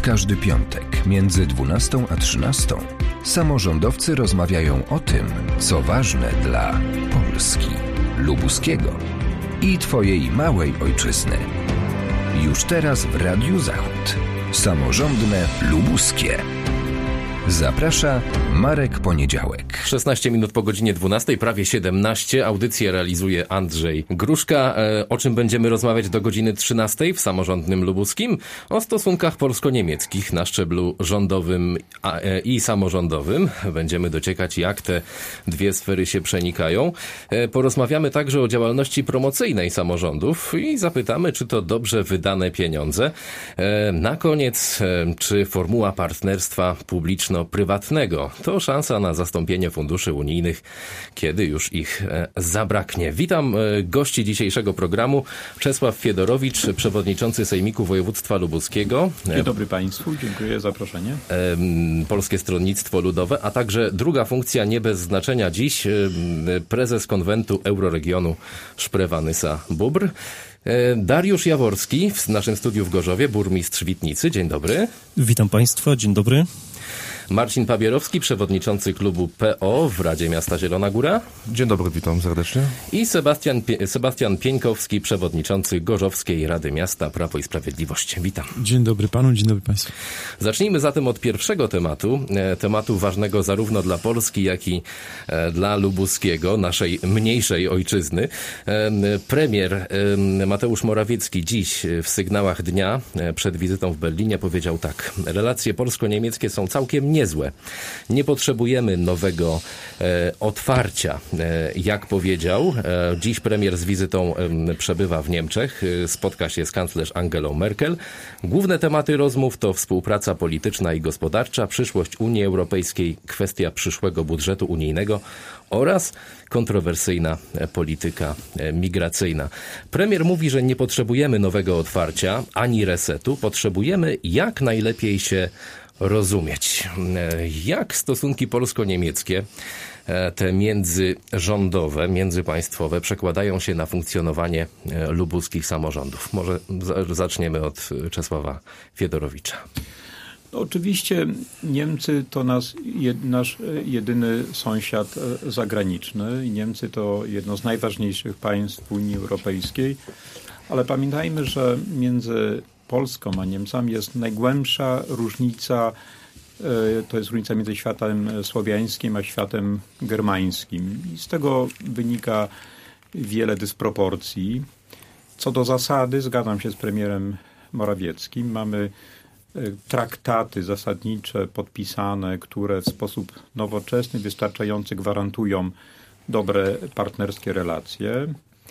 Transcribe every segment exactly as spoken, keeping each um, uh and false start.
każdy piątek między dwunastą a trzynastą samorządowcy rozmawiają o tym, co ważne dla Polski, lubuskiego i Twojej małej ojczyzny. Już teraz w Radiu Zachód. Samorządne Lubuskie. Zaprasza Marek Poniedziałek. szesnaście minut po godzinie dwunastej, prawie siedemnaście. Audycję realizuje Andrzej Gruszka. O czym będziemy rozmawiać do godziny trzynastej w Samorządnym Lubuskim? O stosunkach polsko-niemieckich na szczeblu rządowym i samorządowym. Będziemy dociekać, jak te dwie sfery się przenikają. Porozmawiamy także o działalności promocyjnej samorządów i zapytamy, czy to dobrze wydane pieniądze. Na koniec, czy formuła partnerstwa publiczno prywatnego to szansa na zastąpienie funduszy unijnych, kiedy już ich zabraknie. Witam gości dzisiejszego programu. Czesław Fiedorowicz, przewodniczący Sejmiku Województwa Lubuskiego. Dzień dobry Państwu, dziękuję za zaproszenie. Polskie Stronnictwo Ludowe, a także druga funkcja nie bez znaczenia dziś, prezes konwentu Euroregionu Szprewa-Nysa-Bóbr. Dariusz Jaworski w naszym studiu w Gorzowie, burmistrz Witnicy. Dzień dobry. Witam Państwa, dzień dobry. Marcin Pabierowski, przewodniczący klubu P O w Radzie Miasta Zielona Góra. Dzień dobry, witam serdecznie. I Sebastian, Sebastian Pieńkowski, przewodniczący Gorzowskiej Rady Miasta Prawo i Sprawiedliwość. Witam. Dzień dobry panu, dzień dobry państwu. Zacznijmy zatem od pierwszego tematu, tematu ważnego zarówno dla Polski, jak i dla Lubuskiego, naszej mniejszej ojczyzny. Premier Mateusz Morawiecki dziś w sygnałach dnia przed wizytą w Berlinie powiedział tak: relacje polsko-niemieckie są całkiem niezłe. Nie potrzebujemy nowego e, otwarcia, e, jak powiedział. E, dziś premier z wizytą e, przebywa w Niemczech. E, spotka się z kanclerz Angelą Merkel. Główne tematy rozmów to współpraca polityczna i gospodarcza, przyszłość Unii Europejskiej, kwestia przyszłego budżetu unijnego oraz kontrowersyjna polityka migracyjna. Premier mówi, że nie potrzebujemy nowego otwarcia ani resetu. Potrzebujemy jak najlepiej się rozumieć. Jak stosunki polsko-niemieckie, te międzyrządowe, międzypaństwowe, przekładają się na funkcjonowanie lubuskich samorządów? Może zaczniemy od Czesława Fiedorowicza. No, oczywiście Niemcy to nas, jed, nasz jedyny sąsiad zagraniczny. Niemcy to jedno z najważniejszych państw Unii Europejskiej, ale pamiętajmy, że między Polską a Niemcami jest najgłębsza różnica, to jest różnica między światem słowiańskim a światem germańskim. I z tego wynika wiele dysproporcji. Co do zasady, zgadzam się z premierem Morawieckim. Mamy traktaty zasadnicze podpisane, które w sposób nowoczesny, wystarczający gwarantują dobre partnerskie relacje.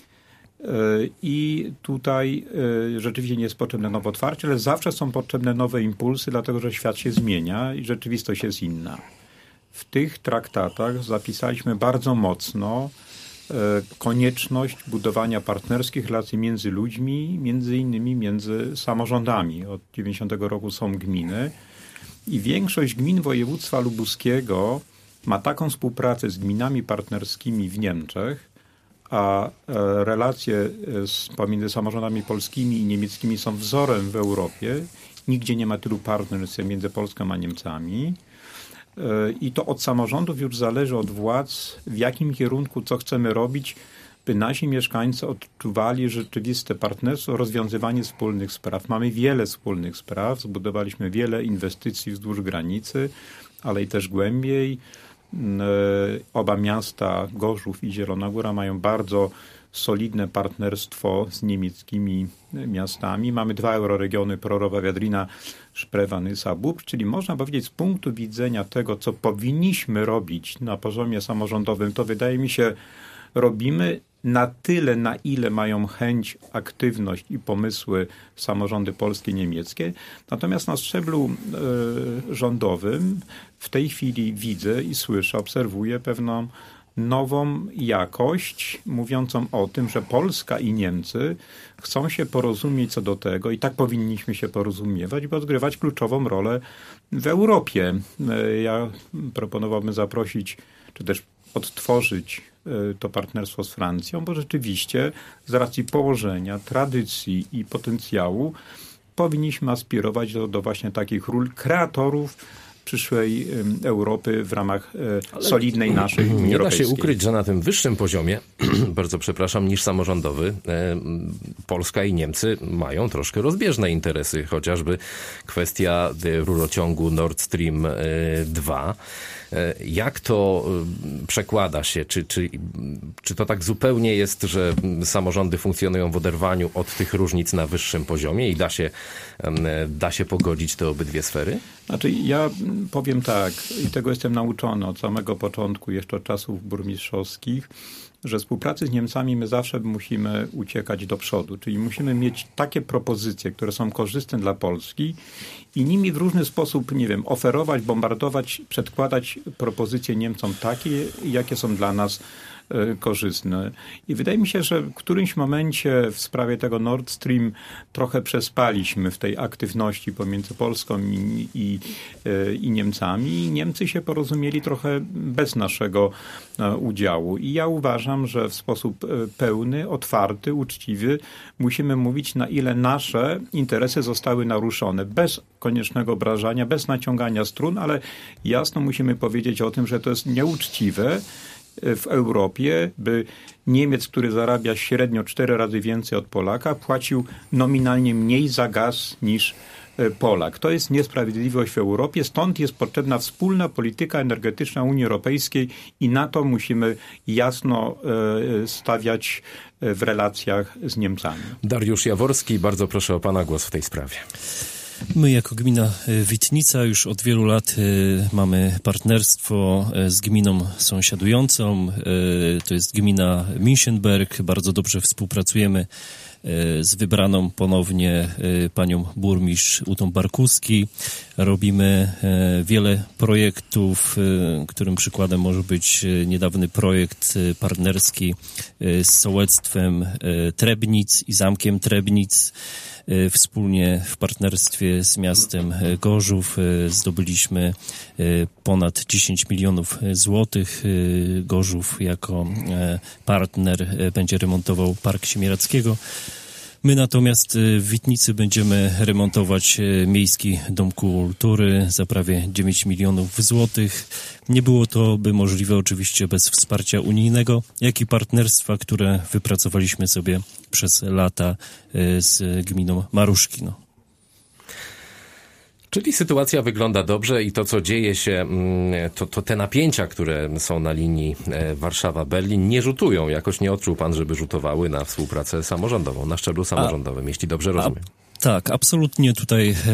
I tutaj rzeczywiście nie jest potrzebne nowe otwarcie, ale zawsze są potrzebne nowe impulsy, dlatego że świat się zmienia i rzeczywistość jest inna. W tych traktatach zapisaliśmy bardzo mocno konieczność budowania partnerskich relacji między ludźmi, między innymi między samorządami. Od dziewięćdziesiątego roku są gminy i większość gmin województwa lubuskiego ma taką współpracę z gminami partnerskimi w Niemczech, a relacje z, pomiędzy samorządami polskimi i niemieckimi są wzorem w Europie. Nigdzie nie ma tylu partnerstw między Polską a Niemcami. I to od samorządów już zależy, od władz, w jakim kierunku, co chcemy robić, by nasi mieszkańcy odczuwali rzeczywiste partnerstwo, rozwiązywanie wspólnych spraw. Mamy wiele wspólnych spraw, zbudowaliśmy wiele inwestycji wzdłuż granicy, ale i też głębiej. Oba miasta, Gorzów i Zielona Góra, mają bardzo solidne partnerstwo z niemieckimi miastami. Mamy dwa euroregiony, Prorowa, Wiadrina, Szprewa, Nysa, Bóbr, czyli można powiedzieć z punktu widzenia tego, co powinniśmy robić na poziomie samorządowym, to wydaje mi się robimy na tyle, na ile mają chęć, aktywność i pomysły samorządy polskie i niemieckie. Natomiast na szczeblu y, rządowym w tej chwili widzę i słyszę, obserwuję pewną nową jakość mówiącą o tym, że Polska i Niemcy chcą się porozumieć co do tego i tak powinniśmy się porozumiewać, by odgrywać kluczową rolę w Europie. Ja proponowałbym zaprosić, czy też odtworzyć to partnerstwo z Francją, bo rzeczywiście z racji położenia, tradycji i potencjału powinniśmy aspirować do, do właśnie takich ról kreatorów przyszłej Europy w ramach e, solidnej naszej Unii Nie Europejskiej. da się ukryć, że na tym wyższym poziomie, bardzo przepraszam, niż samorządowy, e, Polska i Niemcy mają troszkę rozbieżne interesy, chociażby kwestia rurociągu Nord Stream dwa. Jak to przekłada się? Czy, czy, czy to tak zupełnie jest, że samorządy funkcjonują w oderwaniu od tych różnic na wyższym poziomie i da się, da się pogodzić te obydwie sfery? Znaczy ja powiem tak, i tego jestem nauczony od samego początku, jeszcze od czasów burmistrzowskich, że współpracy z Niemcami my zawsze musimy uciekać do przodu, czyli musimy mieć takie propozycje, które są korzystne dla Polski i nimi w różny sposób, nie wiem, oferować, bombardować, przedkładać propozycje Niemcom takie, jakie są dla nas korzystne. I wydaje mi się, że w którymś momencie w sprawie tego Nord Stream trochę przespaliśmy w tej aktywności pomiędzy Polską i, i, i Niemcami. I Niemcy się porozumieli trochę bez naszego udziału. I ja uważam, że w sposób pełny, otwarty, uczciwy musimy mówić, na ile nasze interesy zostały naruszone. Bez koniecznego obrażania, bez naciągania strun, ale jasno musimy powiedzieć o tym, że to jest nieuczciwe w Europie, by Niemiec, który zarabia średnio cztery razy więcej od Polaka, płacił nominalnie mniej za gaz niż Polak. To jest niesprawiedliwość w Europie, stąd jest potrzebna wspólna polityka energetyczna Unii Europejskiej i na to musimy jasno stawiać w relacjach z Niemcami. Dariusz Jaworski, bardzo proszę o pana głos w tej sprawie. My jako gmina Witnica już od wielu lat mamy partnerstwo z gminą sąsiadującą. To jest gmina Minchenberg. Bardzo dobrze współpracujemy z wybraną ponownie panią burmistrz Utą Barkuski. Robimy wiele projektów, którym przykładem może być niedawny projekt partnerski z sołectwem Trebnic i zamkiem Trebnic. Wspólnie w partnerstwie z miastem Gorzów zdobyliśmy ponad dziesięć milionów złotych. Gorzów jako partner będzie remontował Park Siemierackiego. My natomiast w Witnicy będziemy remontować Miejski Dom Kultury za prawie dziewięć milionów złotych. Nie było to by możliwe oczywiście bez wsparcia unijnego, jak i partnerstwa, które wypracowaliśmy sobie przez lata z gminą Maruszki. No. Czyli sytuacja wygląda dobrze i to, co dzieje się, to, to te napięcia, które są na linii Warszawa-Berlin, nie rzutują. Jakoś nie odczuł pan, żeby rzutowały na współpracę samorządową, na szczeblu samorządowym, a, jeśli dobrze rozumiem. A... Tak, absolutnie tutaj e,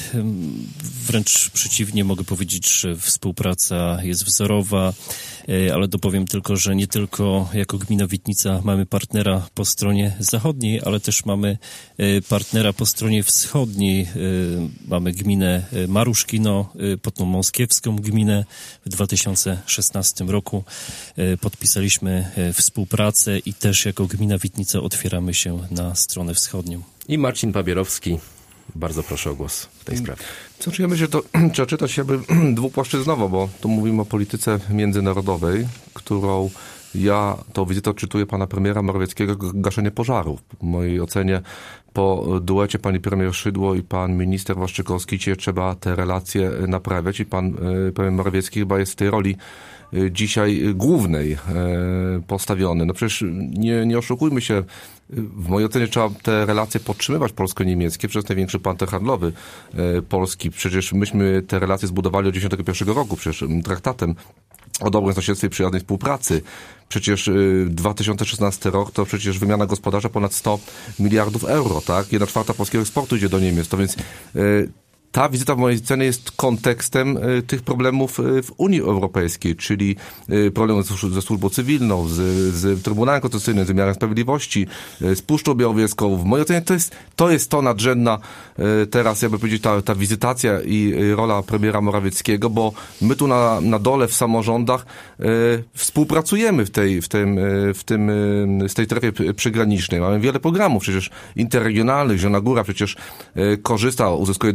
wręcz przeciwnie mogę powiedzieć, że współpraca jest wzorowa, e, ale dopowiem tylko, że nie tylko jako gmina Witnica mamy partnera po stronie zachodniej, ale też mamy e, partnera po stronie wschodniej. E, mamy gminę Maruszkino, e, pod tą moskiewską gminę. W dwa tysiące szesnastym roku e, podpisaliśmy e, współpracę i też jako gmina Witnica otwieramy się na stronę wschodnią. I Marcin Pabierowski, bardzo proszę o głos w tej sprawie. Znaczy ja myślę, że to trzeba czytać jakby dwupłaszczyznowo, bo tu mówimy o polityce międzynarodowej, którą ja, tą wizytę odczytuję pana premiera Morawieckiego, gaszenie pożarów. W mojej ocenie po duecie pani premier Szydło i pan minister Waszczykowski trzeba te relacje naprawiać i pan premier Morawiecki chyba jest w tej roli dzisiaj głównej postawiony. No przecież nie, nie oszukujmy się, w mojej ocenie trzeba te relacje podtrzymywać polsko-niemieckie przez największy panter handlowy Polski. Przecież myśmy te relacje zbudowali od dziewięćdziesiątego pierwszego roku, przecież traktatem o dobrym sąsiedztwie i przyjaznej współpracy. Przecież dwa tysiące szesnasty rok to przecież wymiana gospodarcza ponad sto miliardów euro, tak? Jedna czwarta polskiego eksportu idzie do Niemiec. To więc yy, ta wizyta w mojej ocenie jest kontekstem y, tych problemów y, w Unii Europejskiej, czyli y, problemów ze, ze służbą cywilną, z, z Trybunałem Konstytucyjnym, z wymiarem sprawiedliwości, y, z Puszczą Białowieską. W mojej ocenie to jest to, jest to nadrzędna y, teraz, jakby powiedzieć, ta, ta wizytacja i y, rola premiera Morawieckiego, bo my tu na, na dole w samorządach y, współpracujemy w tej, w tym, y, w tym, y, z tej strefie przygranicznej. Mamy wiele programów przecież interregionalnych. Zielona Góra przecież y, korzysta, uzyskuje dofinansowanie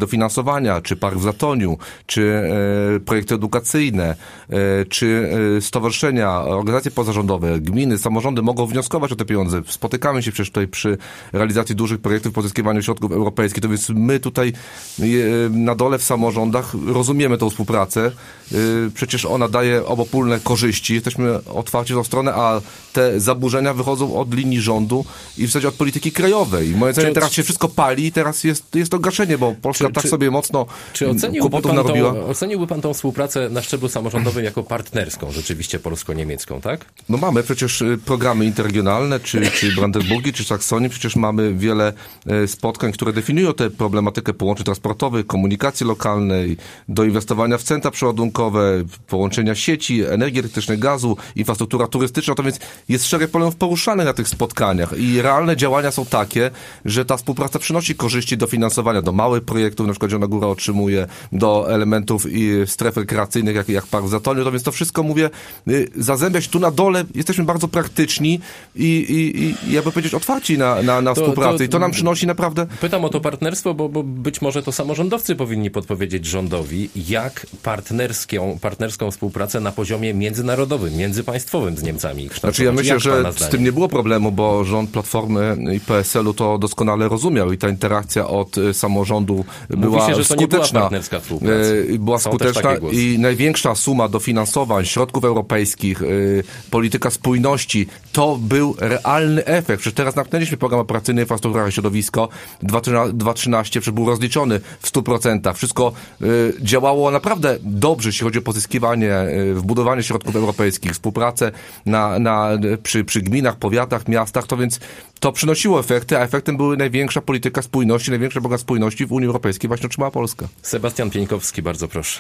finansowania, czy park w Zatoniu, czy e, projekty edukacyjne, e, czy e, stowarzyszenia, organizacje pozarządowe, gminy, samorządy mogą wnioskować o te pieniądze. Spotykamy się przecież tutaj przy realizacji dużych projektów, pozyskiwaniu środków europejskich. To więc my tutaj e, na dole w samorządach rozumiemy tą współpracę. E, przecież ona daje obopólne korzyści. Jesteśmy otwarci w tą stronę, a te zaburzenia wychodzą od linii rządu i w zasadzie od polityki krajowej. Moim zdaniem teraz się wszystko pali i teraz jest, jest to gaszenie, bo Polska czy, tak czy, sobie mocno czy kłopotów narobiła. Tą, oceniłby pan tą współpracę na szczeblu samorządowym jako partnerską, rzeczywiście polsko-niemiecką, tak? No mamy przecież programy interregionalne, czy, czy Brandenburgii, czy Saksonii. Przecież mamy wiele spotkań, które definiują tę problematykę połączeń transportowych, komunikacji lokalnej, doinwestowania w centra przeładunkowe, połączenia sieci, energii elektrycznej, gazu, infrastruktura turystyczna. To więc jest szereg problemów poruszanych na tych spotkaniach i realne działania są takie, że ta współpraca przynosi korzyści do finansowania, do małych projektów, na przykład Zielona Góra otrzymuje, do elementów i stref rekreacyjnych, jak, jak park w Zatoniu. To więc to wszystko, mówię, zazębiać tu na dole, jesteśmy bardzo praktyczni i, i, i jakby powiedzieć, otwarci na, na, na to, współpracę to, i to nam przynosi naprawdę... Pytam o to partnerstwo, bo, bo być może to samorządowcy powinni podpowiedzieć rządowi, jak partnerską, partnerską współpracę na poziomie międzynarodowym, międzypaństwowym z Niemcami. Znaczy ja myślę, że z tym nie było problemu, bo rząd Platformy i P S L u to doskonale rozumiał i ta interakcja od samorządu była Mówi się, że to skuteczna. Nie była partnerska współpraca. Była Są skuteczna i największa suma dofinansowań, środków europejskich, polityka spójności, to był realny efekt. Przecież teraz natknęliśmy program operacyjny Infrastruktura i Środowisko dwa tysiące trzynaście, przecież był rozliczony w stu procentach. Wszystko działało naprawdę dobrze, jeśli chodzi o pozyskiwanie, wbudowanie środków europejskich, współpracę na, na, przy, przy gminach, powiatach, miastach, to więc to przynosiło efekty, a efektem były największa polityka spójności, największa program spójności w Unii Europejskiej właśnie otrzymała Polska. Sebastian Pieńkowski, bardzo proszę.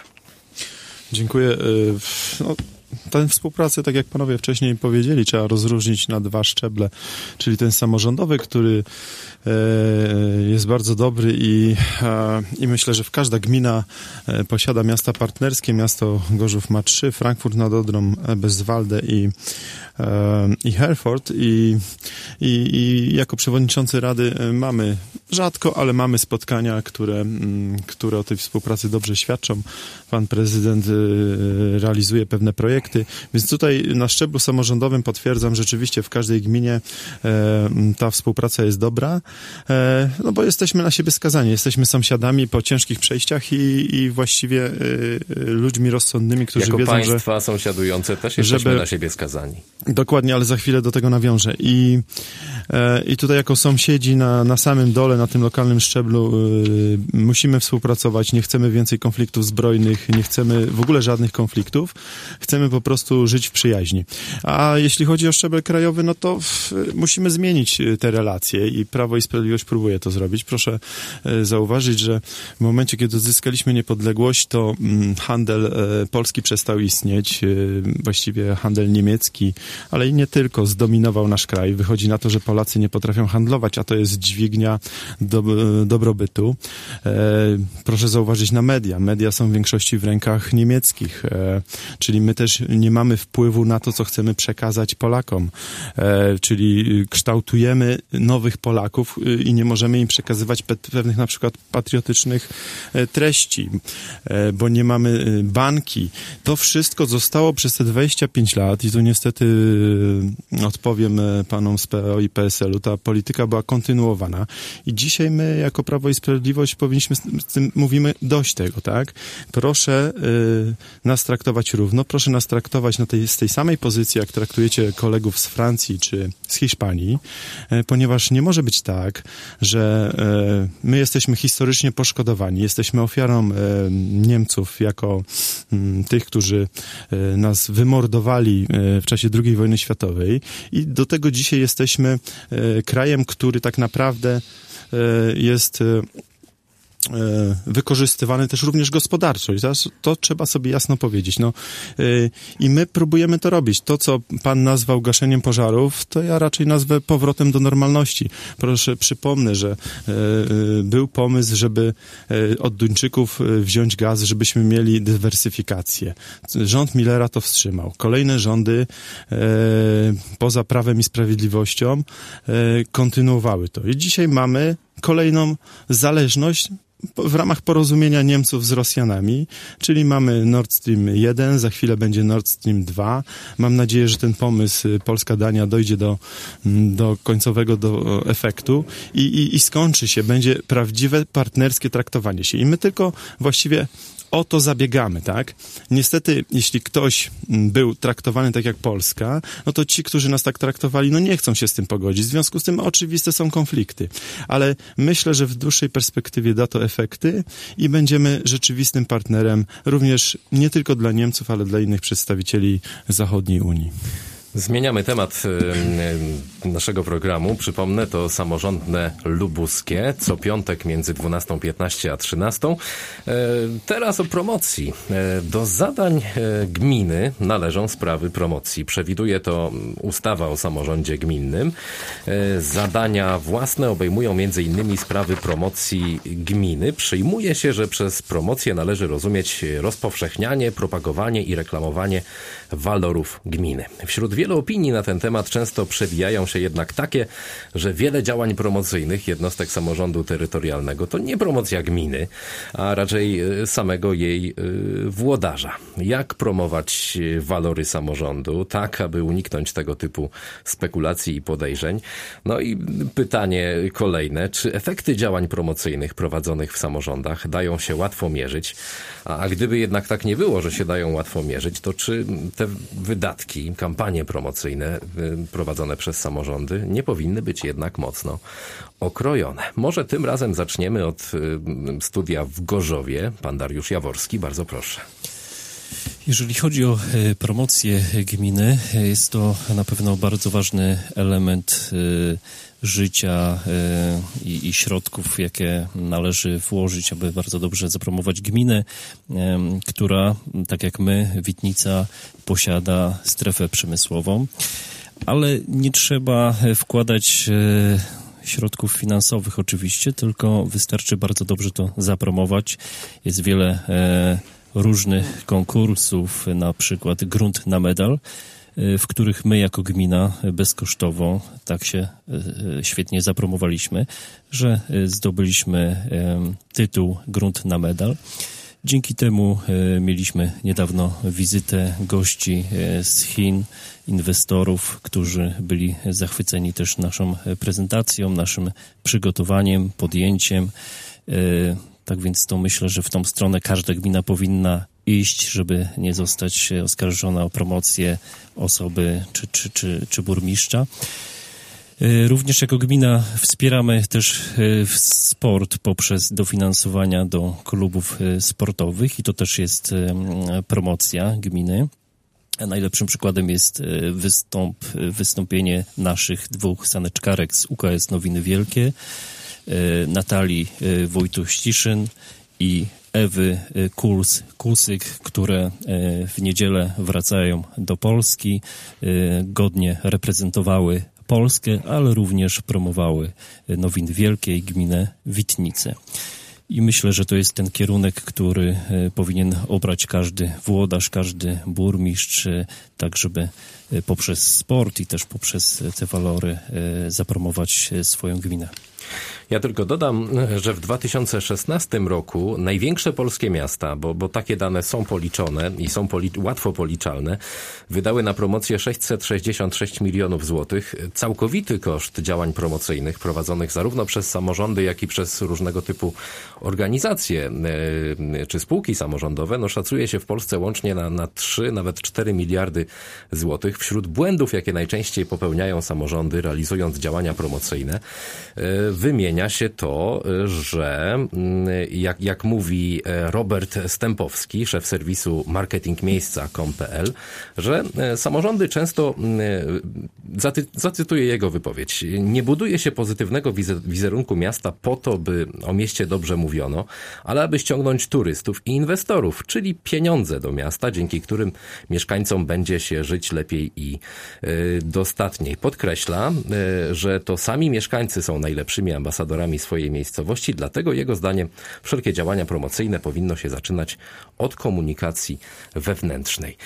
Dziękuję. No, tę współpracę, tak jak panowie wcześniej powiedzieli, trzeba rozróżnić na dwa szczeble, czyli ten samorządowy, który jest bardzo dobry i, i myślę, że każda gmina posiada miasta partnerskie. Miasto Gorzów ma trzy, Frankfurt nad Odrą, Eberswalde i, i Herford i, i, i jako przewodniczący Rady mamy rzadko, ale mamy spotkania, które, które o tej współpracy dobrze świadczą. Pan prezydent realizuje pewne projekty, więc tutaj na szczeblu samorządowym potwierdzam, rzeczywiście w każdej gminie ta współpraca jest dobra. No bo jesteśmy na siebie skazani, jesteśmy sąsiadami po ciężkich przejściach i, i właściwie y, ludźmi rozsądnymi, którzy jako wiedzą, że... Jako państwa sąsiadujące też jesteśmy żeby, na siebie skazani. Dokładnie, ale za chwilę do tego nawiążę. I, e, i tutaj jako sąsiedzi na, na samym dole, na tym lokalnym szczeblu y, musimy współpracować, nie chcemy więcej konfliktów zbrojnych, nie chcemy w ogóle żadnych konfliktów, chcemy po prostu żyć w przyjaźni. A jeśli chodzi o szczebel krajowy, no to w, musimy zmienić te relacje i Prawo i Sprawiedliwość próbuje to zrobić. Proszę e, zauważyć, że w momencie, kiedy odzyskaliśmy niepodległość, to mm, handel e, polski przestał istnieć. E, właściwie handel niemiecki, ale i nie tylko, zdominował nasz kraj. Wychodzi na to, że Polacy nie potrafią handlować, a to jest dźwignia do, e, dobrobytu. E, proszę zauważyć na media. Media są w większości w rękach niemieckich, e, czyli my też nie mamy wpływu na to, co chcemy przekazać Polakom. E, czyli kształtujemy nowych Polaków i nie możemy im przekazywać pe- pewnych na przykład patriotycznych e, treści, e, bo nie mamy banki. To wszystko zostało przez te dwadzieścia pięć lat i tu niestety e, odpowiem e, panom z P O i P S L u, ta polityka była kontynuowana i dzisiaj my jako Prawo i Sprawiedliwość powinniśmy z, z tym, mówimy dość tego, tak? Proszę e, nas traktować równo, proszę nas traktować na tej, z tej samej pozycji, jak traktujecie kolegów z Francji czy z Hiszpanii, e, ponieważ nie może być tak, że e, my jesteśmy historycznie poszkodowani, jesteśmy ofiarą e, Niemców jako m, tych, którzy e, nas wymordowali e, w czasie drugiej wojny światowej i do tego dzisiaj jesteśmy e, krajem, który tak naprawdę e, jest e, wykorzystywany też również gospodarczo i teraz to trzeba sobie jasno powiedzieć. No, yy, i my próbujemy to robić. To, co pan nazwał gaszeniem pożarów, to ja raczej nazwę powrotem do normalności. Proszę, przypomnę, że yy, był pomysł, żeby yy, od Duńczyków wziąć gaz, żebyśmy mieli dywersyfikację. Rząd Millera to wstrzymał. Kolejne rządy yy, poza Prawem i Sprawiedliwością yy, kontynuowały to. I dzisiaj mamy kolejną zależność w ramach porozumienia Niemców z Rosjanami, czyli mamy Nord Stream jeden, za chwilę będzie Nord Stream dwa. Mam nadzieję, że ten pomysł Polska-Dania dojdzie do, do końcowego do efektu i, i, i skończy się, będzie prawdziwe partnerskie traktowanie się. I my tylko właściwie o to zabiegamy, tak? Niestety, jeśli ktoś był traktowany tak jak Polska, no to ci, którzy nas tak traktowali, no nie chcą się z tym pogodzić. W związku z tym oczywiste są konflikty. Ale myślę, że w dłuższej perspektywie da to efekty i będziemy rzeczywistym partnerem również nie tylko dla Niemców, ale dla innych przedstawicieli zachodniej Unii. Zmieniamy temat naszego programu. Przypomnę, to samorządne lubuskie, co piątek między dwunastą piętnaście a trzynastą. Teraz o promocji. Do zadań gminy należą sprawy promocji. Przewiduje to ustawa o samorządzie gminnym. Zadania własne obejmują między innymi sprawy promocji gminy. Przyjmuje się, że przez promocję należy rozumieć rozpowszechnianie, propagowanie i reklamowanie walorów gminy. Wśród wielu opinii na ten temat często przewijają się jednak takie, że wiele działań promocyjnych jednostek samorządu terytorialnego to nie promocja gminy, a raczej samego jej włodarza. Jak promować walory samorządu, tak aby uniknąć tego typu spekulacji i podejrzeń? No i pytanie kolejne, czy efekty działań promocyjnych prowadzonych w samorządach dają się łatwo mierzyć? A gdyby jednak tak nie było, że się dają łatwo mierzyć, to czy te wydatki, kampanie promocyjne prowadzone przez samorządy nie powinny być jednak mocno okrojone? Może tym razem zaczniemy od studia w Gorzowie. Pan Dariusz Jaworski, bardzo proszę. Jeżeli chodzi o promocję gminy, jest to na pewno bardzo ważny element życia i, i środków, jakie należy włożyć, aby bardzo dobrze zapromować gminę, która, tak jak my, Witnica, posiada strefę przemysłową, ale nie trzeba wkładać środków finansowych oczywiście, tylko wystarczy bardzo dobrze to zapromować. Jest wiele różnych konkursów, na przykład Grunt na medal, w których my jako gmina bezkosztowo tak się świetnie zapromowaliśmy, że zdobyliśmy tytuł Grunt na medal. Dzięki temu mieliśmy niedawno wizytę gości z Chin, inwestorów, którzy byli zachwyceni też naszą prezentacją, naszym przygotowaniem, podjęciem. Tak więc to myślę, że w tą stronę każda gmina powinna iść, żeby nie zostać oskarżona o promocję osoby czy, czy, czy, czy burmistrza. Również jako gmina wspieramy też sport poprzez dofinansowania do klubów sportowych i to też jest promocja gminy. A najlepszym przykładem jest wystąp, wystąpienie naszych dwóch saneczkarek z U K S Nowiny Wielkie, Natalii Wojtuch-Ściszyn i Ewy Kuls-Kusyk, które w niedzielę wracają do Polski, godnie reprezentowały Polskę, ale również promowały Nowiny Wielkie i gminę Witnice. I myślę, że to jest ten kierunek, który powinien obrać każdy włodarz, każdy burmistrz, tak żeby poprzez sport i też poprzez te walory zapromować swoją gminę. Ja tylko dodam, że w dwa tysiące szesnastym roku największe polskie miasta, bo, bo takie dane są policzone i są poli- łatwo policzalne, wydały na promocję sześćset sześćdziesiąt sześć milionów złotych. Całkowity koszt działań promocyjnych prowadzonych zarówno przez samorządy, jak i przez różnego typu organizacje yy, czy spółki samorządowe, no szacuje się w Polsce łącznie na, na trzy, nawet cztery miliardy złotych. Wśród błędów, jakie najczęściej popełniają samorządy, realizując działania promocyjne, yy, wymienia się to, że jak, jak mówi Robert Stępowski, szef serwisu marketing miejsca kropka com kropka p l, że samorządy często, zaty, zacytuję jego wypowiedź, nie buduje się pozytywnego wizerunku miasta po to, by o mieście dobrze mówiono, ale aby ściągnąć turystów i inwestorów, czyli pieniądze do miasta, dzięki którym mieszkańcom będzie się żyć lepiej i dostatniej. Podkreśla, że to sami mieszkańcy są najlepszymi najważniejszymi ambasadorami swojej miejscowości, dlatego jego zdaniem wszelkie działania promocyjne powinno się zaczynać od komunikacji wewnętrznej.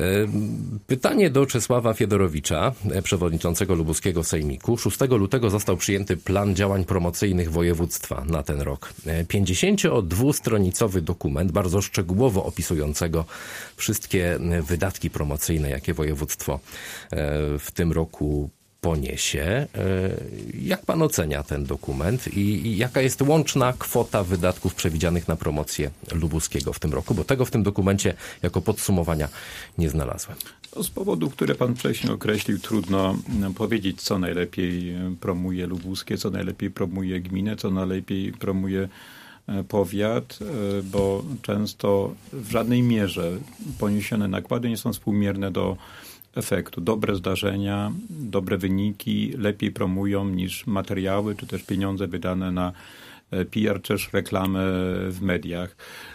Pytanie do Czesława Fiedorowicza, przewodniczącego lubuskiego sejmiku. szóstego lutego został przyjęty plan działań promocyjnych województwa na ten rok. pięćdziesięciodwustronicowy dokument, bardzo szczegółowo opisującego wszystkie wydatki promocyjne, jakie województwo w tym roku poniesie. Jak pan ocenia ten dokument i jaka jest łączna kwota wydatków przewidzianych na promocję lubuskiego w tym roku? Bo tego w tym dokumencie jako podsumowania nie znalazłem. Z powodów, które pan wcześniej określił, trudno powiedzieć, co najlepiej promuje lubuskie, co najlepiej promuje gminę, co najlepiej promuje powiat, bo często w żadnej mierze poniesione nakłady nie są współmierne do efektu. Dobre zdarzenia, dobre wyniki lepiej promują niż materiały, czy też pieniądze wydane na P R, czy też reklamę w mediach.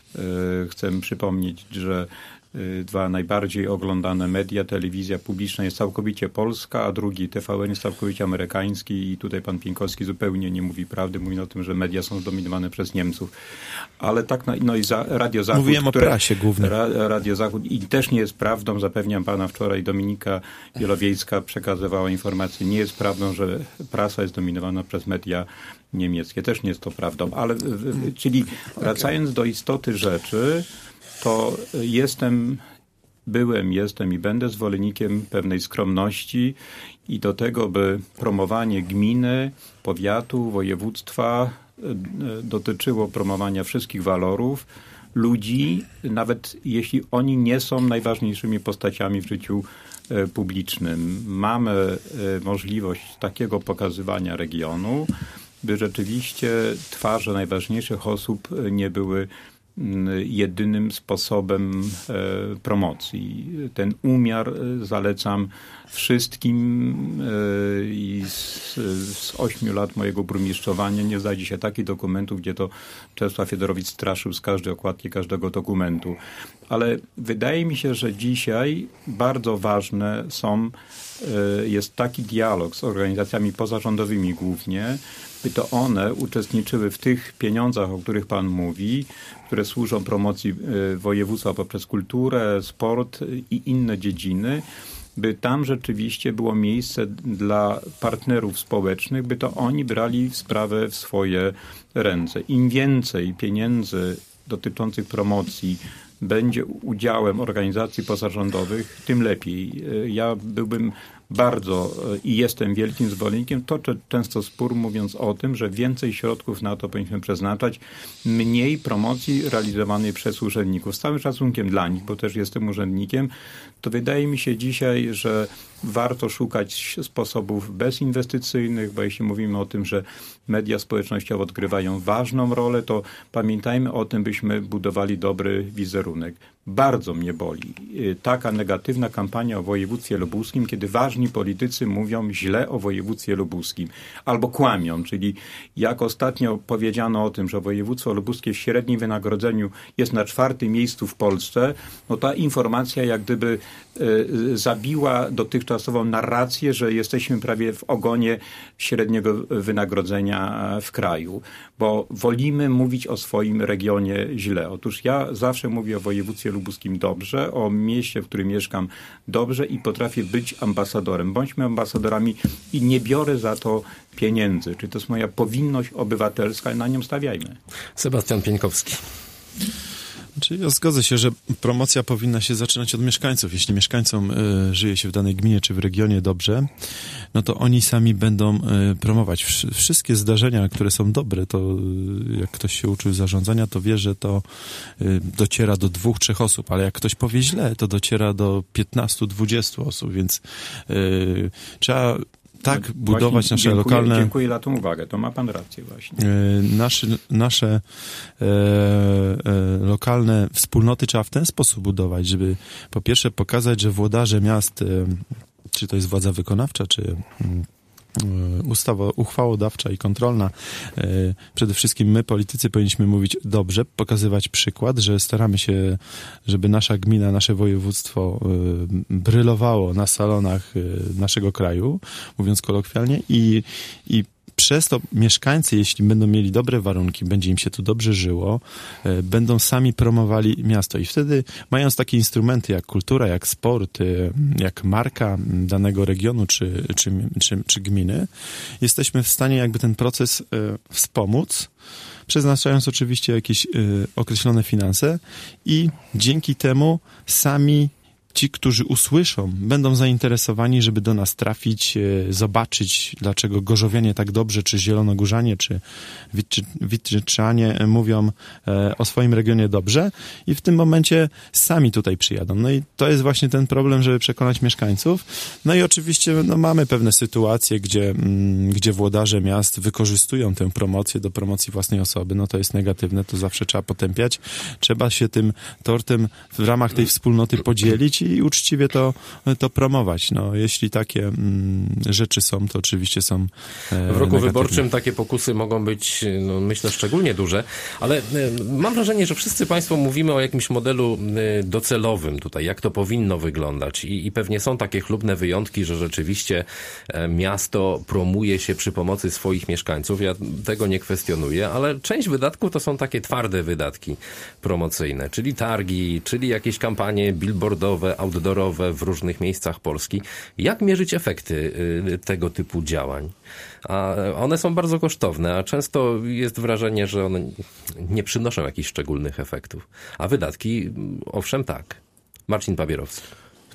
Chcę przypomnieć, że dwa najbardziej oglądane media, telewizja publiczna jest całkowicie polska, a drugi T V N jest całkowicie amerykański i tutaj pan Pieńkowski zupełnie nie mówi prawdy, mówi o tym, że media są zdominowane przez Niemców. Ale tak, no i za, Radio Zachód... Mówiłem które, o prasie głównie. Ra, Radio Zachód i też nie jest prawdą, zapewniam pana, wczoraj Dominika Wielowiejska przekazywała informację, nie jest prawdą, że prasa jest dominowana przez media niemieckie. Też nie jest to prawdą, ale czyli wracając do istoty rzeczy, to jestem, byłem, jestem i będę zwolennikiem pewnej skromności i do tego, by promowanie gminy, powiatu, województwa dotyczyło promowania wszystkich walorów, ludzi, nawet jeśli oni nie są najważniejszymi postaciami w życiu publicznym. Mamy możliwość takiego pokazywania regionu, by rzeczywiście twarze najważniejszych osób nie były jedynym sposobem promocji. Ten umiar zalecam wszystkim i z, z ośmiu lat mojego burmistrzowania nie znajdzie się takich dokumentów, gdzie to Czesław Fiedorowicz straszył z każdej okładki każdego dokumentu. Ale wydaje mi się, że dzisiaj bardzo ważne są, jest taki dialog z organizacjami pozarządowymi głównie, by to one uczestniczyły w tych pieniądzach, o których pan mówi, które służą promocji województwa poprzez kulturę, sport i inne dziedziny, by tam rzeczywiście było miejsce dla partnerów społecznych, by to oni brali sprawę w swoje ręce. Im więcej pieniędzy dotyczących promocji będzie udziałem organizacji pozarządowych, tym lepiej. Ja byłbym bardzo i jestem wielkim zwolennikiem, toczę często spór mówiąc o tym, że więcej środków na to powinniśmy przeznaczać, mniej promocji realizowanej przez urzędników. Z całym szacunkiem dla nich, bo też jestem urzędnikiem, to wydaje mi się dzisiaj, że warto szukać sposobów bezinwestycyjnych, bo jeśli mówimy o tym, że media społecznościowe odgrywają ważną rolę, to pamiętajmy o tym, byśmy budowali dobry wizerunek. Bardzo mnie boli taka negatywna kampania o województwie lubuskim, kiedy ważni politycy mówią źle o województwie lubuskim albo kłamią, czyli jak ostatnio powiedziano o tym, że województwo lubuskie w średnim wynagrodzeniu jest na czwartym miejscu w Polsce, no ta informacja jak gdyby y, zabiła dotychczasową narrację, że jesteśmy prawie w ogonie średniego wynagrodzenia w kraju, bo wolimy mówić o swoim regionie źle. Otóż ja zawsze mówię o województwie lubuskim dobrze, o mieście, w którym mieszkam dobrze i potrafię być ambasadorem. Bądźmy ambasadorami i nie biorę za to pieniędzy. Czy to jest moja powinność obywatelska i na nią stawiajmy. Sebastian Pieńkowski. Czyli ja zgodzę się, że promocja powinna się zaczynać od mieszkańców. Jeśli mieszkańcom y, żyje się w danej gminie czy w regionie dobrze, no to oni sami będą y, promować Wsz- wszystkie zdarzenia, które są dobre. To y, jak ktoś się uczył zarządzania, to wie, że to y, dociera do dwóch, trzech osób, ale jak ktoś powie źle, to dociera do piętnastu, dwudziestu osób, więc y, trzeba tak no, budować nasze dziękuję, lokalne... Dziękuję za tą uwagę, to ma pan rację właśnie. E, nasze nasze e, e, lokalne wspólnoty trzeba w ten sposób budować, żeby po pierwsze pokazać, że włodarze miast, e, czy to jest władza wykonawcza, czy ustawa uchwałodawcza i kontrolna, e, przede wszystkim my, politycy, powinniśmy mówić dobrze, pokazywać przykład, że staramy się, żeby nasza gmina, nasze województwo e, brylowało na salonach e, naszego kraju, mówiąc kolokwialnie, i, i przez to mieszkańcy, jeśli będą mieli dobre warunki, będzie im się tu dobrze żyło, będą sami promowali miasto. I wtedy, mając takie instrumenty jak kultura, jak sport, jak marka danego regionu czy, czy, czy, czy gminy, jesteśmy w stanie jakby ten proces wspomóc, przeznaczając oczywiście jakieś określone finanse i dzięki temu sami ci, którzy usłyszą, będą zainteresowani, żeby do nas trafić, zobaczyć, dlaczego gorzowianie tak dobrze, czy zielonogórzanie, czy witczyczanie mówią o swoim regionie dobrze i w tym momencie sami tutaj przyjadą. No i to jest właśnie ten problem, żeby przekonać mieszkańców. No i oczywiście no, mamy pewne sytuacje, gdzie, mm, gdzie włodarze miast wykorzystują tę promocję do promocji własnej osoby. No to jest negatywne, to zawsze trzeba potępiać. Trzeba się tym tortem w ramach tej wspólnoty podzielić i uczciwie to, to promować. No, jeśli takie mm, rzeczy są, to oczywiście są e, W roku negatywne. wyborczym takie pokusy mogą być, no, myślę, szczególnie duże, ale e, mam wrażenie, że wszyscy Państwo mówimy o jakimś modelu e, docelowym tutaj, jak to powinno wyglądać i, i pewnie są takie chlubne wyjątki, że rzeczywiście e, miasto promuje się przy pomocy swoich mieszkańców. Ja tego nie kwestionuję, ale część wydatków to są takie twarde wydatki promocyjne, czyli targi, czyli jakieś kampanie billboardowe, outdoorowe w różnych miejscach Polski. Jak mierzyć efekty tego typu działań? A one są bardzo kosztowne, a często jest wrażenie, że one nie przynoszą jakichś szczególnych efektów. A wydatki, owszem, tak. Marcin Pabierowski.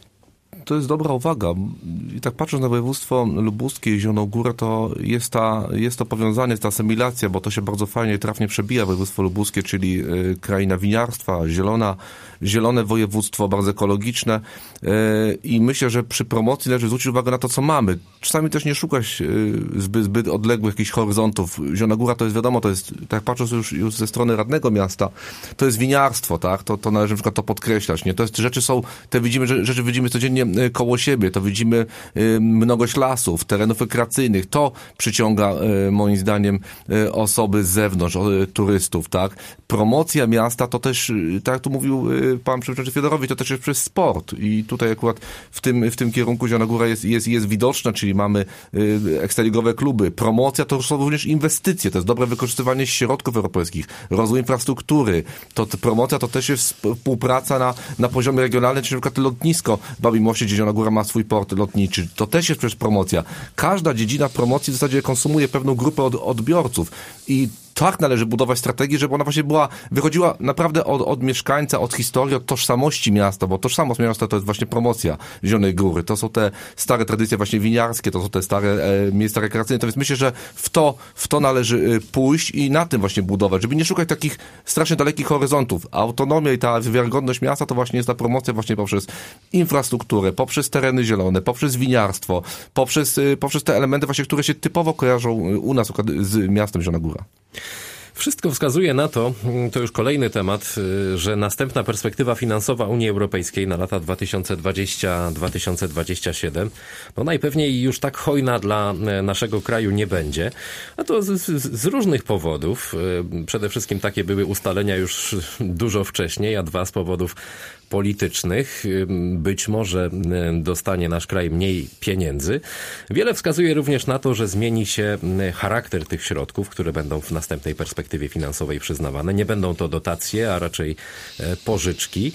To jest dobra uwaga. I tak patrząc na województwo lubuskie i Zieloną Górę, to jest, ta, jest to powiązanie, jest ta asymilacja, bo to się bardzo fajnie i trafnie przebija województwo lubuskie, czyli y, kraina winiarstwa, zielona, zielone województwo, bardzo ekologiczne y, i myślę, że przy promocji należy zwrócić uwagę na to, co mamy. Czasami też nie szukać y, zbyt, zbyt odległych jakichś horyzontów. Zielona Góra to jest wiadomo, to jest, tak patrząc już, już ze strony radnego miasta, to jest winiarstwo, tak? To, to należy na przykład to podkreślać, nie? To jest, rzeczy są, te widzimy, rzeczy widzimy codziennie koło siebie, to widzimy mnogość lasów, terenów rekreacyjnych, to przyciąga moim zdaniem osoby z zewnątrz, turystów, tak? Promocja miasta to też, tak jak tu mówił pan przewodniczący Fiedorowicz, to też jest przez sport i tutaj akurat w tym, w tym kierunku Zielona Góra jest, jest, jest widoczna, czyli mamy ekstraligowe kluby. Promocja to są również inwestycje, to jest dobre wykorzystywanie środków europejskich, rozwój infrastruktury, to promocja to też jest współpraca na, na poziomie regionalnym, czyli na przykład lotnisko Babim Moście, gdzie Zielona Góra ma swój port lotniczy. To też jest przecież promocja. Każda dziedzina promocji w zasadzie konsumuje pewną grupę od, odbiorców i tak należy budować strategię, żeby ona właśnie była, wychodziła naprawdę od, od mieszkańca, od historii, od tożsamości miasta, bo tożsamość miasta to jest właśnie promocja Zielonej Góry. To są te stare tradycje właśnie winiarskie, to są te stare e, miejsca rekreacyjne. To więc myślę, że w to, w to należy pójść i na tym właśnie budować, żeby nie szukać takich strasznie dalekich horyzontów. Autonomia i ta wiarygodność miasta to właśnie jest ta promocja właśnie poprzez infrastrukturę, poprzez tereny zielone, poprzez winiarstwo, poprzez, poprzez te elementy właśnie, które się typowo kojarzą u nas z miastem Zielona Góra. Wszystko wskazuje na to, to już kolejny temat, że następna perspektywa finansowa Unii Europejskiej na lata dwa tysiące dwudziesty do dwa tysiące dwudziestego siódmego no najpewniej już tak hojna dla naszego kraju nie będzie. A to z, z, z różnych powodów. Przede wszystkim takie były ustalenia już dużo wcześniej, a dwa z powodów politycznych. Być może dostanie nasz kraj mniej pieniędzy. Wiele wskazuje również na to, że zmieni się charakter tych środków, które będą w następnej perspektywie finansowej przyznawane. Nie będą to dotacje, a raczej pożyczki.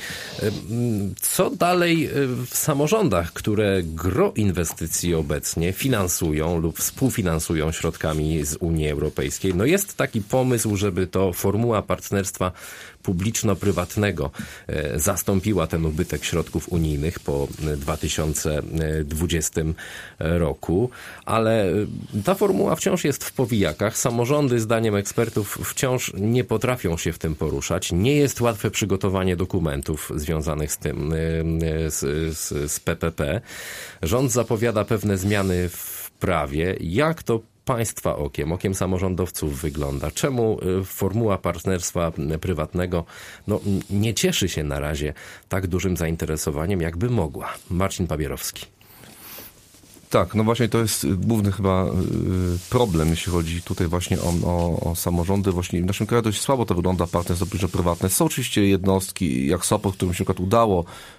Co dalej w samorządach, które gro inwestycji obecnie finansują lub współfinansują środkami z Unii Europejskiej? No jest taki pomysł, żeby to formuła partnerstwa publiczno-prywatnego zastąpiła ten ubytek środków unijnych po dwa tysiące dwudziestym roku, ale ta formuła wciąż jest w powijakach. Samorządy, zdaniem ekspertów, wciąż nie potrafią się w tym poruszać. Nie jest łatwe przygotowanie dokumentów związanych z tym, z, z, z P P P. Rząd zapowiada pewne zmiany w prawie. Jak to Państwa okiem, okiem samorządowców wygląda? Czemu formuła partnerstwa prywatnego no, nie cieszy się na razie tak dużym zainteresowaniem, jakby mogła? Marcin Pabierowski. Tak, no właśnie to jest główny chyba problem, jeśli chodzi tutaj właśnie o, o, o samorządy. Właśnie w naszym kraju dość słabo to wygląda, partnerstwo publiczno-prywatne. Są oczywiście jednostki jak Sopot, którym się na przykład udało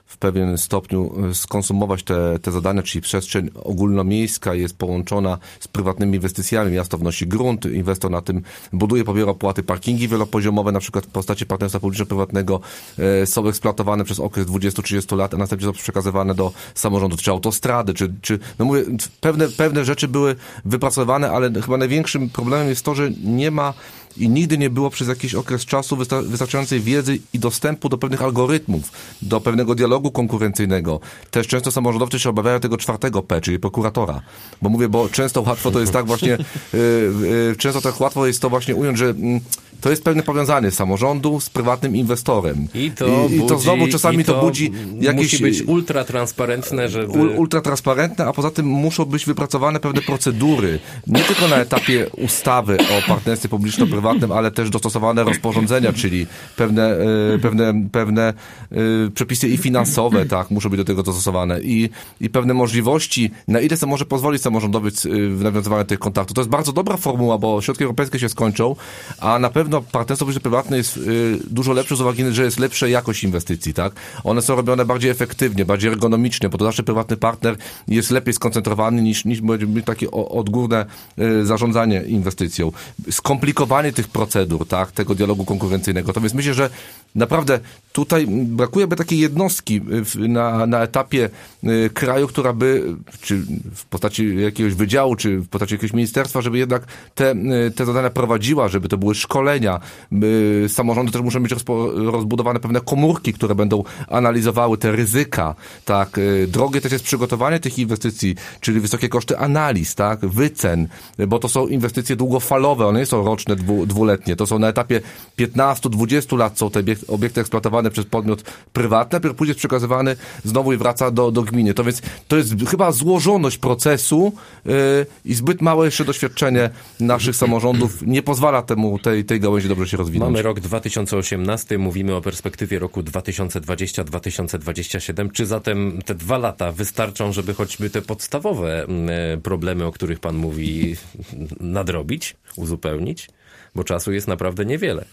w pewien stopniu skonsumować te, te zadania, czyli przestrzeń ogólnomiejska jest połączona z prywatnymi inwestycjami. Miasto wnosi grunt, inwestor na tym buduje, pobiera opłaty, parkingi wielopoziomowe, na przykład w postaci partnerstwa publiczno-prywatnego e, są eksploatowane przez okres dwadzieścia trzydzieści lat, a następnie są przekazywane do samorządów, czy autostrady, czy, czy no mówię, pewne, pewne rzeczy były wypracowane, ale chyba największym problemem jest to, że nie ma i nigdy nie było przez jakiś okres czasu wystarczającej wiedzy i dostępu do pewnych algorytmów, do pewnego dialogu konkurencyjnego. Też często samorządowcy się obawiają tego czwartego P, czyli prokuratora. Bo mówię, bo często łatwo to jest tak właśnie, yy, yy, często tak łatwo jest to właśnie ująć, że yy, to jest pewne powiązanie samorządu z prywatnym inwestorem. I to, I, budzi, i to znowu czasami to, to budzi jakieś... Musi być ultratransparentne, żeby... Ultratransparentne, a poza tym muszą być wypracowane pewne procedury. Nie tylko na etapie ustawy o partnerstwie publiczno-prywatnym, ale też dostosowane rozporządzenia, czyli pewne, e, pewne, pewne e, przepisy i finansowe, tak, muszą być do tego dostosowane. I, i pewne możliwości, na ile to może pozwolić samorządowiec w nawiązywaniu tych kontaktów. To jest bardzo dobra formuła, bo środki europejskie się skończą, a na pewno partnerstwo publiczno-prywatne jest y, dużo lepsze z uwagi na to, że jest lepsza jakość inwestycji, tak? One są robione bardziej efektywnie, bardziej ergonomicznie, bo to zawsze prywatny partner jest lepiej skoncentrowany niż, niż takie odgórne y, zarządzanie inwestycją. Skomplikowanie tych procedur, tak? Tego dialogu konkurencyjnego. To więc myślę, że naprawdę tutaj brakuje by takiej jednostki w, na, na etapie y, kraju, która by, czy w postaci jakiegoś wydziału, czy w postaci jakiegoś ministerstwa, żeby jednak te, y, te zadania prowadziła, żeby to były szkolenia. My, samorządy też muszą mieć rozpo, rozbudowane pewne komórki, które będą analizowały te ryzyka, tak. Drogie też jest przygotowanie tych inwestycji, czyli wysokie koszty analiz, tak, wycen, bo to są inwestycje długofalowe, one nie są roczne, dwu, dwuletnie, to są na etapie piętnastu do dwudziestu lat są te obiekty eksploatowane przez podmiot prywatny, a później jest przekazywany znowu i wraca do, do gminy. To więc to jest chyba złożoność procesu yy, i zbyt małe jeszcze doświadczenie naszych samorządów nie pozwala temu, tej, tej gałęzi dobrze się rozwinąć. Mamy rok dwa tysiące osiemnasty, mówimy o perspektywie roku dwa tysiące dwudziestego do dwa tysiące dwudziestego siódmego. Czy zatem te dwa lata wystarczą, żeby choćby te podstawowe problemy, o których pan mówi, nadrobić, uzupełnić? Bo czasu jest naprawdę niewiele.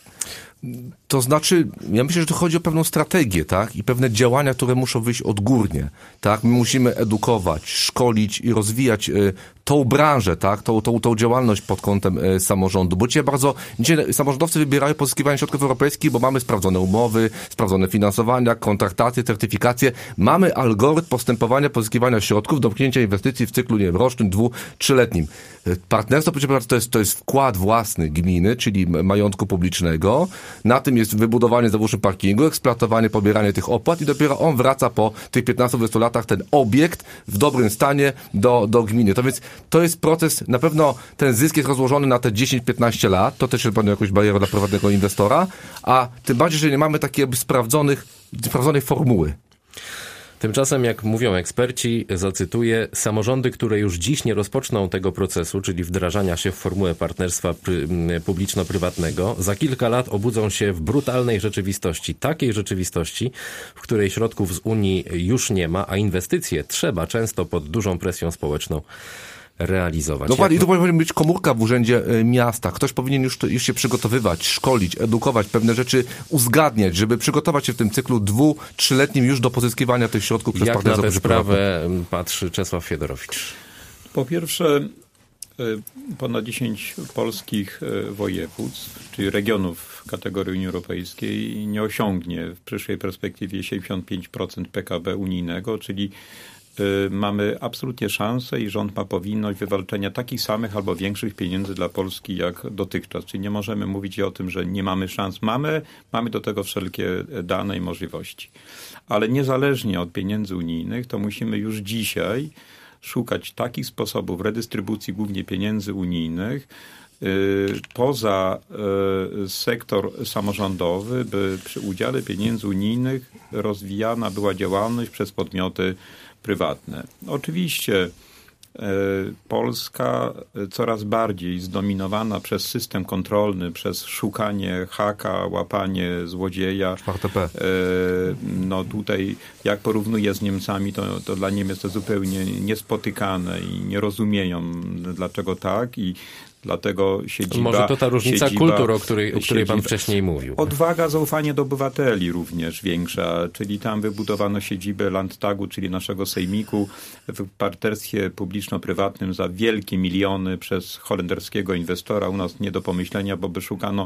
To znaczy, ja myślę, że to chodzi o pewną strategię, tak? I pewne działania, które muszą wyjść odgórnie, tak? My musimy edukować, szkolić i rozwijać y, tą branżę, tak? Tą, tą, tą działalność pod kątem y, samorządu. Bo dzisiaj bardzo, dzisiaj samorządowcy wybierają pozyskiwanie środków europejskich, bo mamy sprawdzone umowy, sprawdzone finansowania, kontraktacje, certyfikacje. Mamy algorytm postępowania pozyskiwania środków, domknięcia inwestycji w cyklu, nie wiem, rocznym, dwu, trzyletnim. Partnerstwo to jest, to jest wkład własny gminy, czyli majątku publicznego. Na tym jest wybudowanie załóżmy parkingu, eksploatowanie, pobieranie tych opłat i dopiero on wraca po tych piętnastu do dwudziestu latach, ten obiekt w dobrym stanie do, do gminy. To więc to jest proces, na pewno ten zysk jest rozłożony na te dziesięć do piętnastu lat, to też jest pewnie jakąś barierą dla prywatnego inwestora, a tym bardziej, że nie mamy takiej jakby sprawdzonych, sprawdzonej formuły. Tymczasem, jak mówią eksperci, zacytuję, samorządy, które już dziś nie rozpoczną tego procesu, czyli wdrażania się w formułę partnerstwa publiczno-prywatnego, za kilka lat obudzą się w brutalnej rzeczywistości, takiej rzeczywistości, w której środków z Unii już nie ma, a inwestycje trzeba często pod dużą presją społeczną realizować. Dokładnie, i to powinna być komórka w urzędzie miasta. Ktoś powinien już, to, już się przygotowywać, szkolić, edukować, pewne rzeczy uzgadniać, żeby przygotować się w tym cyklu dwu, trzyletnim już do pozyskiwania tych środków przez partnerstwo. Jak na tę sprawę patrzy Czesław Fiedorowicz? Po pierwsze, ponad dziesięć polskich województw, czyli regionów w kategorii Unii Europejskiej nie osiągnie w przyszłej perspektywie siedemdziesiąt pięć procent P K B unijnego, czyli mamy absolutnie szansę i rząd ma powinność wywalczenia takich samych albo większych pieniędzy dla Polski jak dotychczas. Czyli nie możemy mówić o tym, że nie mamy szans. Mamy, mamy do tego wszelkie dane i możliwości. Ale niezależnie od pieniędzy unijnych, to musimy już dzisiaj szukać takich sposobów redystrybucji głównie pieniędzy unijnych, poza sektor samorządowy, by przy udziale pieniędzy unijnych rozwijana była działalność przez podmioty prywatne. Oczywiście Polska coraz bardziej zdominowana przez system kontrolny, przez szukanie haka, łapanie złodzieja. czwarte P. No tutaj jak porównuję z Niemcami, to, to dla Niemiec to zupełnie niespotykane i nie rozumieją dlaczego tak i Dlatego siedziba... Może to ta różnica siedziba, kultur, o której, o której pan siedziba, wcześniej mówił. Odwaga, zaufanie do obywateli również większa, czyli tam wybudowano siedzibę Landtagu, czyli naszego sejmiku w partnerstwie publiczno-prywatnym za wielkie miliony przez holenderskiego inwestora. U nas nie do pomyślenia, bo by szukano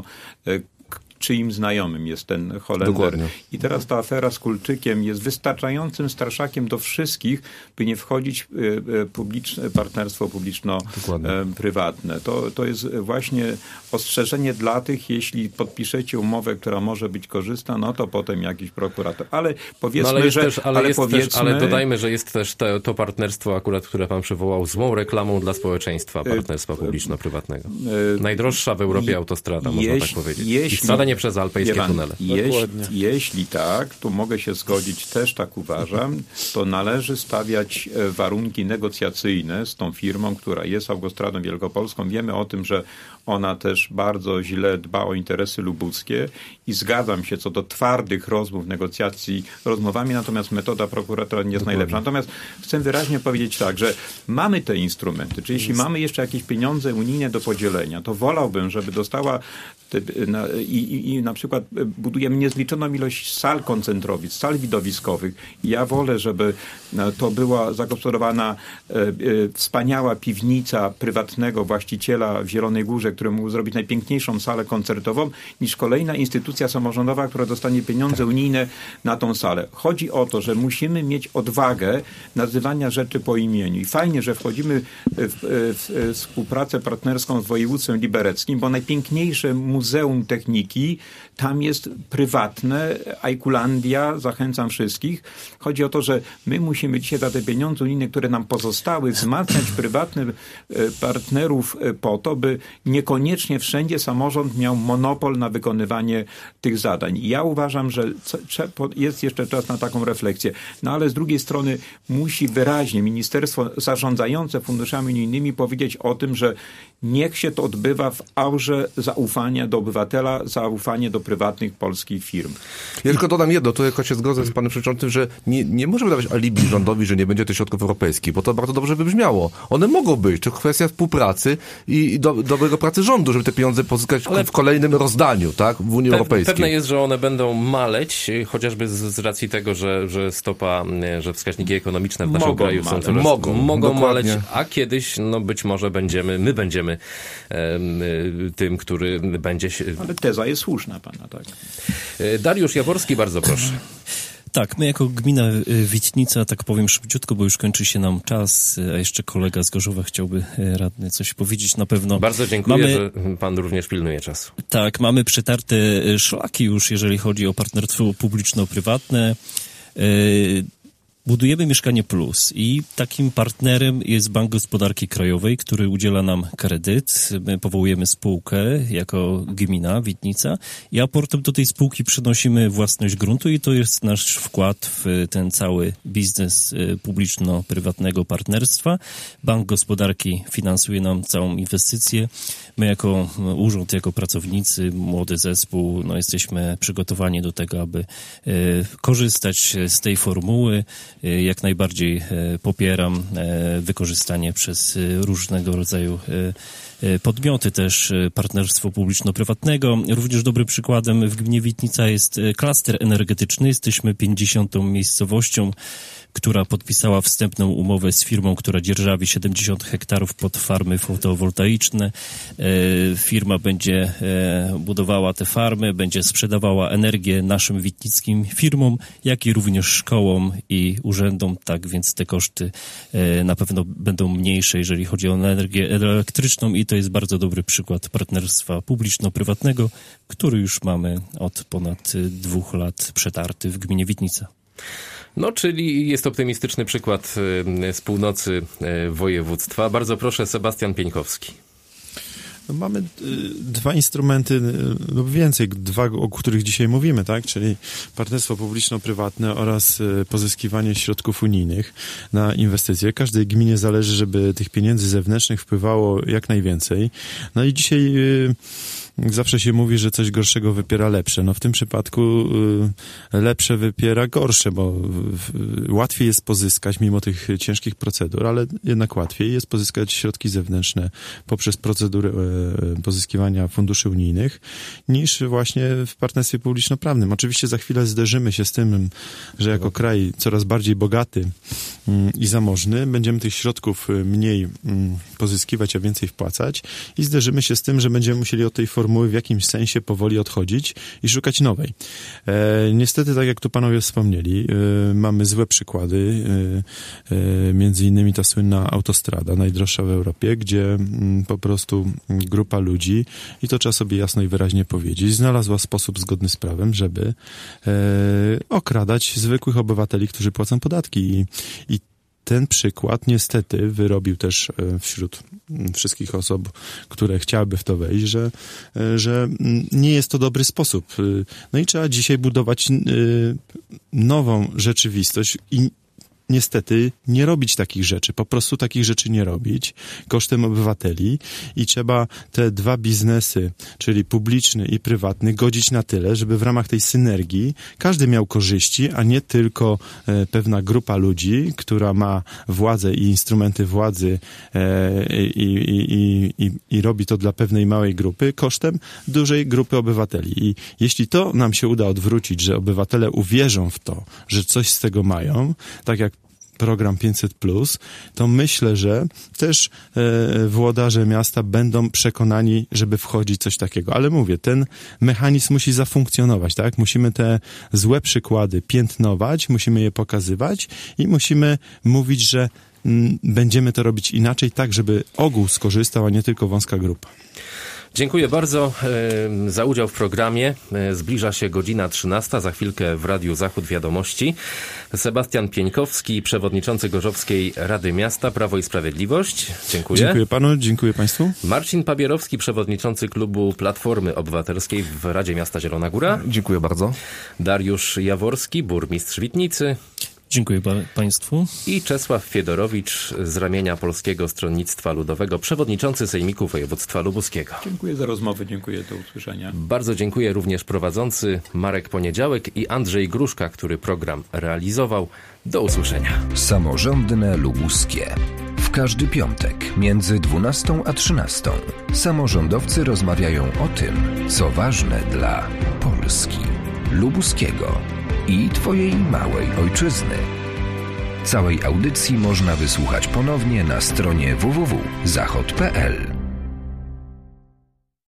czyim znajomym jest ten Holender. Dokładnie. I teraz ta afera z Kulczykiem jest wystarczającym straszakiem do wszystkich, by nie wchodzić w publiczne, partnerstwo publiczno-prywatne. To, to jest właśnie ostrzeżenie dla tych, jeśli podpiszecie umowę, która może być korzystna, no to potem jakiś prokurator. Ale powiedzmy, no ale że... Też, ale, ale, jest powiedzmy, też, ale dodajmy, że jest też te, to partnerstwo akurat, które pan przywołał, złą reklamą dla społeczeństwa partnerstwa publiczno-prywatnego. Najdroższa w Europie je, autostrada, można jeśli, tak powiedzieć. Jeśli, I wcale nie przez alpejskie pan, tunele. Jeśli, jeśli tak, to mogę się zgodzić, też tak uważam, to należy stawiać warunki negocjacyjne z tą firmą, która jest Autostradą Wielkopolską. Wiemy o tym, że ona też bardzo źle dba o interesy lubuckie i zgadzam się co do twardych rozmów, negocjacji rozmowami, natomiast metoda prokuratora nie jest Dokładnie. najlepsza. Natomiast chcę wyraźnie powiedzieć tak, że mamy te instrumenty, czyli jeśli mamy jeszcze jakieś pieniądze unijne do podzielenia, to wolałbym, żeby dostała te, na, i, i, i na przykład budujemy niezliczoną ilość sal koncentrowic, sal widowiskowych i ja wolę, żeby to była zagospodarowana e, e, wspaniała piwnica prywatnego właściciela w Zielonej Górze, który mógł zrobić najpiękniejszą salę koncertową, niż kolejna instytucja samorządowa, która dostanie pieniądze unijne na tą salę. Chodzi o to, że musimy mieć odwagę nazywania rzeczy po imieniu. I fajnie, że wchodzimy w, w, w współpracę partnerską z województwem libereckim, bo najpiękniejsze Muzeum Techniki tam jest prywatne, Ajkulandia, zachęcam wszystkich. Chodzi o to, że my musimy dzisiaj za te pieniądze unijne, które nam pozostały, wzmacniać prywatnych partnerów po to, by niekoniecznie wszędzie samorząd miał monopol na wykonywanie tych zadań. I ja uważam, że jest jeszcze czas na taką refleksję. No ale z drugiej strony musi wyraźnie ministerstwo zarządzające funduszami unijnymi powiedzieć o tym, że niech się to odbywa w aurze zaufania do obywatela, zaufanie do prywatnych polskich firm. Ja tylko dodam jedno, to jakoś się zgodzę z panem przewodniczącym, że nie, nie możemy dawać alibi rządowi, że nie będzie tych środków europejskich, bo to bardzo dobrze wybrzmiało. One mogą być, to kwestia współpracy i do, dobrego pracy rządu, żeby te pieniądze pozyskać Ale w kolejnym rozdaniu, tak, w Unii pe- Europejskiej. Pewne jest, że one będą maleć, chociażby z, z racji tego, że, że stopa, że wskaźniki ekonomiczne w naszym mogą kraju maleć. są coraz, mogą, mogą maleć, dokładnie. a kiedyś, no być może będziemy, my będziemy em, tym, który będzie się... Ale teza jest słuszna pana, tak. Dariusz Jaworski, bardzo proszę. Tak, my jako gmina Witnica, tak powiem szybciutko, bo już kończy się nam czas, a jeszcze kolega z Gorzowa chciałby radny coś powiedzieć na pewno. Bardzo dziękuję, mamy, że pan również pilnuje czasu. Tak, mamy przetarte szlaki już, jeżeli chodzi o partnerstwo publiczno-prywatne. Budujemy Mieszkanie Plus i takim partnerem jest Bank Gospodarki Krajowej, który udziela nam kredyt. My powołujemy spółkę jako gmina Witnica i aportem do tej spółki przynosimy własność gruntu i to jest nasz wkład w ten cały biznes publiczno-prywatnego partnerstwa. Bank Gospodarki finansuje nam całą inwestycję. My jako urząd, jako pracownicy, młody zespół, no jesteśmy przygotowani do tego, aby e, korzystać z tej formuły. Jak najbardziej popieram wykorzystanie przez różnego rodzaju podmioty też partnerstwo publiczno-prywatnego. Również dobrym przykładem w gminie Witnica jest klaster energetyczny. Jesteśmy pięćdziesiątą miejscowością, która podpisała wstępną umowę z firmą, która dzierżawi siedemdziesiąt hektarów pod farmy fotowoltaiczne. Firma będzie budowała te farmy, będzie sprzedawała energię naszym witnickim firmom, jak i również szkołom i urzędom, tak więc te koszty na pewno będą mniejsze, jeżeli chodzi o energię elektryczną i to jest bardzo dobry przykład partnerstwa publiczno-prywatnego, który już mamy od ponad dwóch lat przetarty w gminie Witnica. No, czyli jest optymistyczny przykład z północy województwa. Bardzo proszę, Sebastian Pieńkowski. No mamy y, dwa instrumenty y, lub więcej, dwa, o których dzisiaj mówimy, tak? Czyli partnerstwo publiczno-prywatne oraz y, pozyskiwanie środków unijnych na inwestycje. Każdej gminie zależy, żeby tych pieniędzy zewnętrznych wpływało jak najwięcej. No i dzisiaj y, zawsze się mówi, że coś gorszego wypiera lepsze. No w tym przypadku y, lepsze wypiera gorsze, bo y, łatwiej jest pozyskać, mimo tych ciężkich procedur, ale jednak łatwiej jest pozyskać środki zewnętrzne poprzez procedury y, pozyskiwania funduszy unijnych, niż właśnie w partnerstwie publiczno-prawnym. Oczywiście za chwilę zderzymy się z tym, że jako kraj coraz bardziej bogaty y, i zamożny będziemy tych środków mniej y, pozyskiwać, a więcej wpłacać i zderzymy się z tym, że będziemy musieli od tej formuły w jakimś sensie powoli odchodzić i szukać nowej. E, niestety, tak jak tu panowie wspomnieli, e, mamy złe przykłady, e, e, między innymi ta słynna autostrada, najdroższa w Europie, gdzie m, po prostu grupa ludzi, i to trzeba sobie jasno i wyraźnie powiedzieć, znalazła sposób zgodny z prawem, żeby e, okradać zwykłych obywateli, którzy płacą podatki. I, i ten przykład niestety wyrobił też wśród wszystkich osób, które chciałyby w to wejść, że, że nie jest to dobry sposób. No i trzeba dzisiaj budować nową rzeczywistość i niestety nie robić takich rzeczy, po prostu takich rzeczy nie robić kosztem obywateli i trzeba te dwa biznesy, czyli publiczny i prywatny, godzić na tyle, żeby w ramach tej synergii każdy miał korzyści, a nie tylko e, pewna grupa ludzi, która ma władzę i instrumenty władzy e, i, i, i, i, i robi to dla pewnej małej grupy kosztem dużej grupy obywateli. I jeśli to nam się uda odwrócić, że obywatele uwierzą w to, że coś z tego mają, tak jak program pięćset plus, to myślę, że też e, włodarze miasta będą przekonani, żeby wchodzić coś takiego. Ale mówię, ten mechanizm musi zafunkcjonować, tak? Musimy te złe przykłady piętnować, musimy je pokazywać i musimy mówić, że m, będziemy to robić inaczej, tak, żeby ogół skorzystał, a nie tylko wąska grupa. Dziękuję bardzo e, za udział w programie. E, zbliża się godzina trzynasta, za chwilkę w Radiu Zachód Wiadomości. Sebastian Pieńkowski, przewodniczący Gorzowskiej Rady Miasta Prawo i Sprawiedliwość. Dziękuję. Dziękuję panu, dziękuję państwu. Marcin Pabierowski, przewodniczący klubu Platformy Obywatelskiej w Radzie Miasta Zielona Góra. Dziękuję bardzo. Dariusz Jaworski, burmistrz Witnicy. Dziękuję ba- państwu. I Czesław Fiedorowicz z ramienia Polskiego Stronnictwa Ludowego, przewodniczący Sejmiku Województwa Lubuskiego. Dziękuję za rozmowę, dziękuję, do usłyszenia. Bardzo dziękuję również prowadzący Marek Poniedziałek i Andrzej Gruszka, który program realizował. Do usłyszenia. Samorządne Lubuskie. W każdy piątek między dwunastą a trzynastą samorządowcy rozmawiają o tym, co ważne dla Polski, Lubuskiego i Twojej małej ojczyzny. Całej audycji można wysłuchać ponownie na stronie w w w kropka zachod kropka p l.